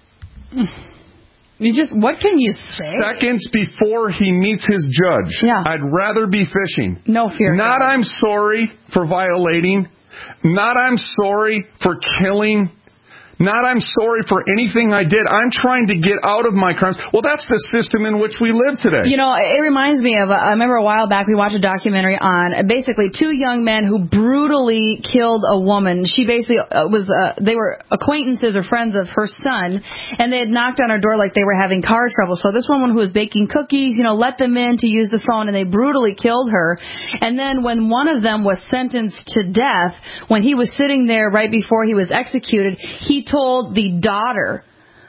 What can you say? Seconds before he meets his judge. Yeah. I'd rather be fishing. No fear. Not I'm sorry for violating. Not I'm sorry for killing. Not I'm sorry for anything I did. I'm trying to get out of my crimes. Well, that's the system in which we live today. You know, it reminds me of, I remember a while back we watched a documentary on basically two young men who brutally killed a woman. She basically they were acquaintances or friends of her son, and they had knocked on her door like they were having car trouble. So this woman who was baking cookies, let them in to use the phone, and they brutally killed her. And then when one of them was sentenced to death, when he was sitting there right before he was executed, he told the daughter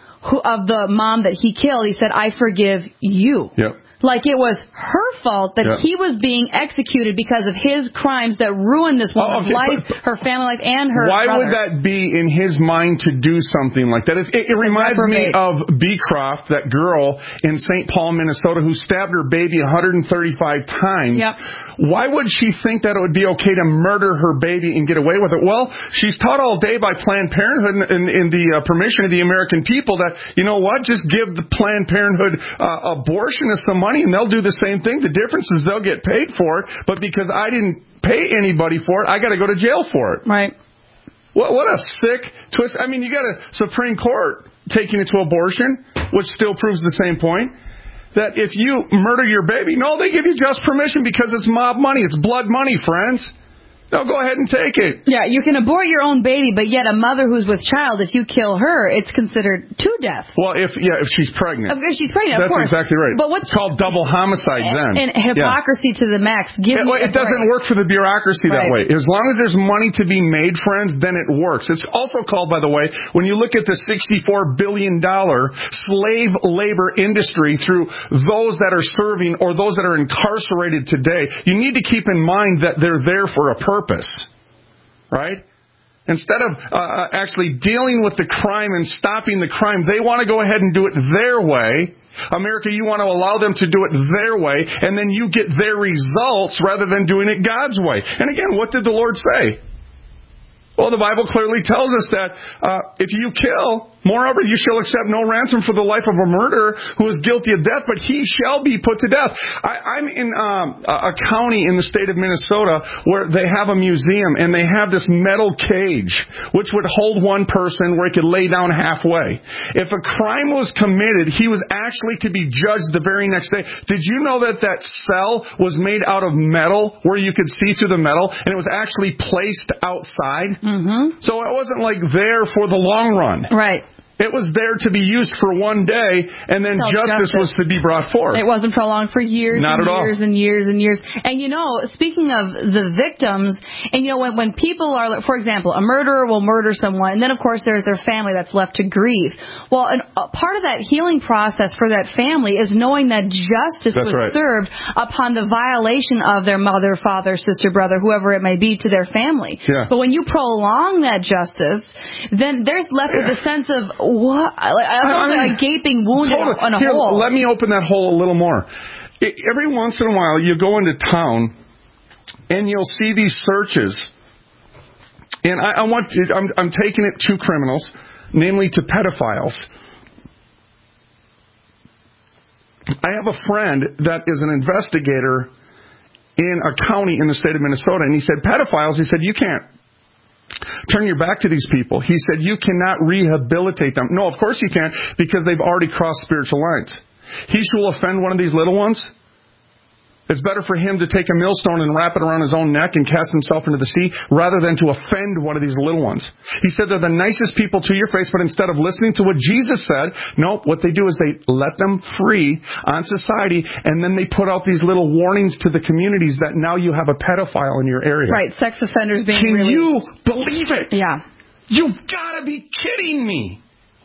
of the mom that he killed, he said, I forgive you. Yep. Like it was her fault that he was being executed because of his crimes that ruined this woman's life, her family life, and her Why brother. would that be in his mind to do something like that? It reminds me of Beecroft, that girl in St. Paul, Minnesota, who stabbed her baby 135 times. Yep. Why would she think that it would be okay to murder her baby and get away with it? Well, she's taught all day by Planned Parenthood and in the permission of the American people that, you know what, just give the Planned Parenthood abortionists some money and they'll do the same thing. The difference is they'll get paid for it, but because I didn't pay anybody for it, I got to go to jail for it. Right. What a sick twist. I mean, you got a Supreme Court taking it to abortion, which still proves the same point. That if you murder your baby, no, they give you just permission because it's mob money. It's blood money, friends. No, go ahead and take it. Yeah, you can abort your own baby, but yet a mother who's with child, if you kill her, it's considered two deaths. Well, if she's pregnant. If she's pregnant, of course. That's exactly right. But it's called double homicide then. And hypocrisy to the max. It doesn't work for the bureaucracy that way. As long as there's money to be made, friends, then it works. It's also called, by the way, when you look at the $64 billion slave labor industry through those that are serving or those that are incarcerated today, you need to keep in mind that they're there for a purpose. Right? Instead of actually dealing with the crime and stopping the crime, they want to go ahead and do it their way. America, you want to allow them to do it their way, and then you get their results rather than doing it God's way. And again, what did the Lord say? Well, the Bible clearly tells us that if you kill, moreover, you shall accept no ransom for the life of a murderer who is guilty of death, but he shall be put to death. I'm in a county in the state of Minnesota where they have a museum, and they have this metal cage which would hold one person where he could lay down halfway. If a crime was committed, he was actually to be judged the very next day. Did you know that cell was made out of metal where you could see through the metal, and it was actually placed outside? Mm-hmm. So it wasn't like there for the long run. Right. It was there to be used for one day, and then justice was to be brought forth. It wasn't prolonged for years Not and at years all. and years and years. And, speaking of the victims, and, when people are, for example, a murderer will murder someone, and then, of course, there's their family that's left to grieve. Well, a part of that healing process for that family is knowing that justice was served upon the violation of their mother, father, sister, brother, whoever it may be, to their family. Yeah. But when you prolong that justice, then there's left with a sense of, what? A gaping wound on a hole. Let me open that hole a little more. Every once in a while, you go into town, and you'll see these searches And I'm taking it to criminals, namely to pedophiles. I have a friend that is an investigator in a county in the state of Minnesota, and he said, pedophiles, he said, you can't turn your back to these people. He said, you cannot rehabilitate them. No, of course you can't, because they've already crossed spiritual lines. He who will offend one of these little ones, it's better for him to take a millstone and wrap it around his own neck and cast himself into the sea rather than to offend one of these little ones. He said they're the nicest people to your face, but instead of listening to what Jesus said, no, what they do is they let them free on society, and then they put out these little warnings to the communities that now you have a pedophile in your area. Right, sex offenders being Can released. you believe it? Yeah. You've got to be kidding me.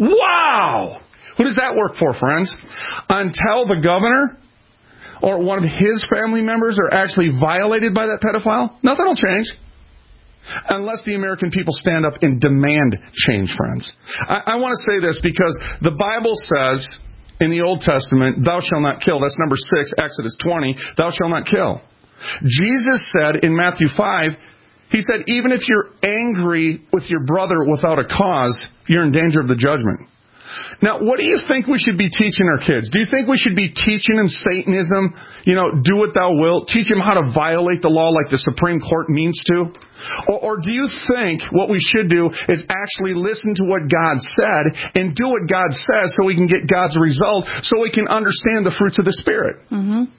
Wow. Who does that work for, friends? Until the governor or one of his family members are actually violated by that pedophile, nothing will change. Unless the American people stand up and demand change, friends. I want to say this because the Bible says in the Old Testament, thou shalt not kill. That's number 6, Exodus 20, thou shalt not kill. Jesus said in Matthew 5, he said, even if you're angry with your brother without a cause, you're in danger of the judgment. Now, what do you think we should be teaching our kids? Do you think we should be teaching them Satanism, do what thou wilt, teach them how to violate the law like the Supreme Court means to? Or do you think what we should do is actually listen to what God said and do what God says so we can get God's result, so we can understand the fruits of the Spirit? Mm-hmm.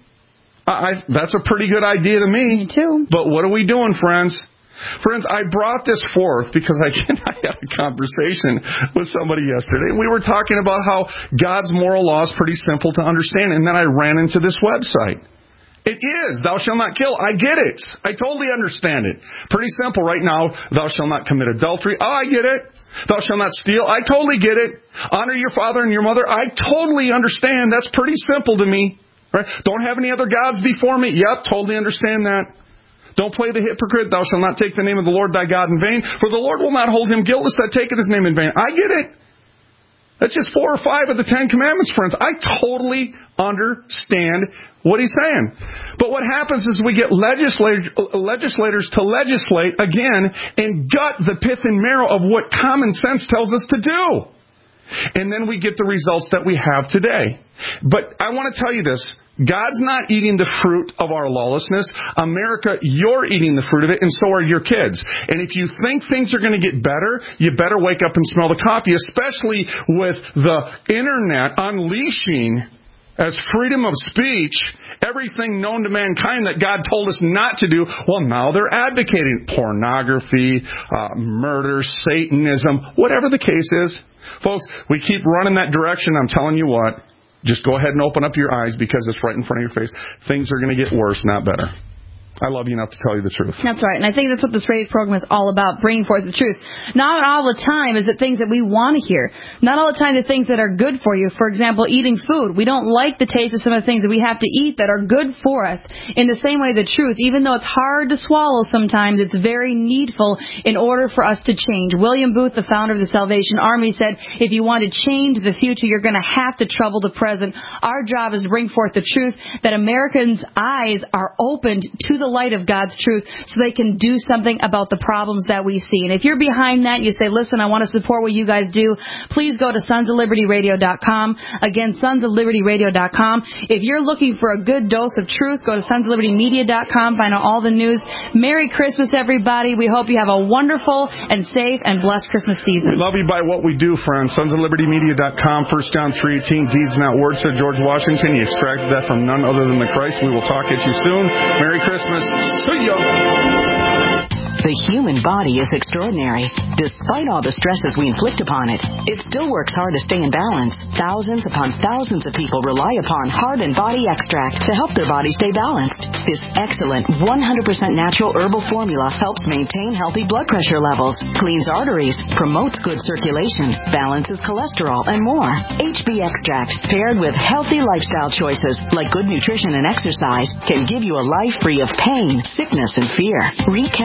That's a pretty good idea to me. Me too. But what are we doing, friends? Friends, I brought this forth because I had a conversation with somebody yesterday. We were talking about how God's moral law is pretty simple to understand, and then I ran into this website. It is. Thou shalt not kill. I get it. I totally understand it. Pretty simple right now. Thou shalt not commit adultery. Oh, I get it. Thou shalt not steal. I totally get it. Honor your father and your mother. I totally understand. That's pretty simple to me. Right? Don't have any other gods before me. Yep, totally understand that. Don't play the hypocrite. Thou shalt not take the name of the Lord thy God in vain, for the Lord will not hold him guiltless that taketh his name in vain. I get it. That's just 4 or 5 of the 10 commandments, friends. I totally understand what he's saying. But what happens is we get legislators to legislate again and gut the pith and marrow of what common sense tells us to do. And then we get the results that we have today. But I want to tell you this. God's not eating the fruit of our lawlessness. America, you're eating the fruit of it, and so are your kids. And if you think things are going to get better, you better wake up and smell the coffee, especially with the Internet unleashing as freedom of speech everything known to mankind that God told us not to do. Well, now they're advocating pornography, murder, Satanism, whatever the case is. Folks, we keep running that direction. I'm telling you what. Just go ahead and open up your eyes because it's right in front of your face. Things are going to get worse, not better. I love you enough to tell you the truth. That's right. And I think that's what this radio program is all about, bringing forth the truth. Not all the time is it things that we want to hear. Not all the time the things that are good for you. For example, eating food. We don't like the taste of some of the things that we have to eat that are good for us. In the same way, the truth, even though it's hard to swallow sometimes, it's very needful in order for us to change. William Booth, the founder of the Salvation Army, said, if you want to change the future, you're going to have to trouble the present. Our job is to bring forth the truth that Americans' eyes are opened to the light of God's truth so they can do something about the problems that we see. And if you're behind that, you say, listen, I want to support what you guys do, please go to sonsoflibertyradio.com. Again, sonsoflibertyradio.com. If you're looking for a good dose of truth, go to sonsoflibertymedia.com, find out all the news. Merry Christmas, everybody. We hope you have a wonderful and safe and blessed Christmas season. We love you by what we do, friends. Sonsoflibertymedia.com, 1 John 3:18, deeds not words, said George Washington. He extracted that from none other than the Christ. We will talk at you soon. Merry Christmas. See ya. The human body is extraordinary. Despite all the stresses we inflict upon it, it still works hard to stay in balance. Thousands upon thousands of people rely upon Heart and Body Extract to help their body stay balanced. This excellent 100% natural herbal formula helps maintain healthy blood pressure levels, cleans arteries, promotes good circulation, balances cholesterol, and more. HB Extract, paired with healthy lifestyle choices like good nutrition and exercise, can give you a life free of pain, sickness, and fear. Recapture your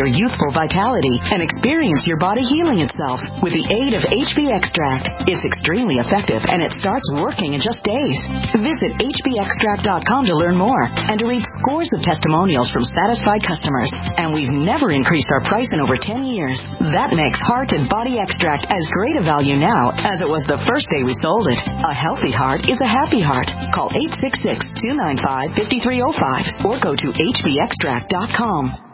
youthful vitality and experience your body healing itself with the aid of HB Extract. It's extremely effective and it starts working in just days. Visit hbextract.com to learn more and to read scores of testimonials from satisfied customers. And we've never increased our price in over 10 years. That makes Heart and Body Extract as great a value now as it was the first day we sold it. A healthy heart is a happy heart. Call 866-295-5305 or go to hbextract.com.